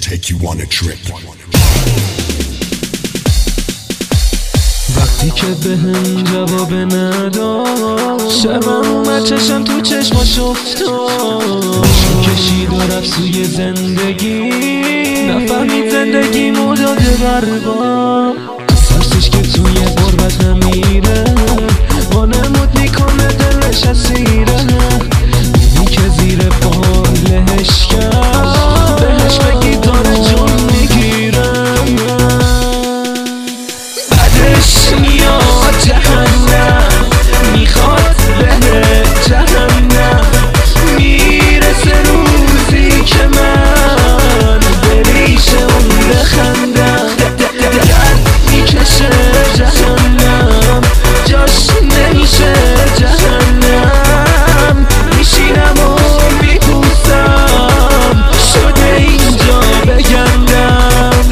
take you on a trip. وقتی که بهم جواب نداد شرمم اومد چشم تو چشماش افتاد کشید و رفت سوی زندگی نفهمید زندگیمو داده برباد سرسش که توی غربت نمیره وانمود میکنه دلش اسیره بینی که زیر بالش کرد بهش بگی داره جون میگیره بعدش میاد جهنم میخواد بره جهنم میرسه روزی که من بریش اون بخندم درد میکشه جهنم جاش نمیشه جهنم میشینم و میپوسم شده اینجا بگندم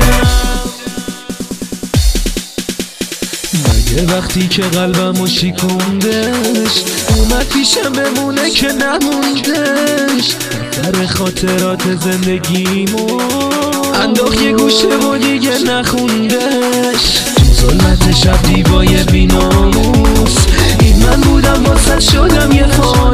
مگه وقتی که قلبمو شکوندش اومد پیشم بمونه که نموندش در خاطرات زندگیمو انداخت یه گوشه و دیگه نخوندش تو ظلمت شب دیوای بیناموس این من بودم واسه شدم یه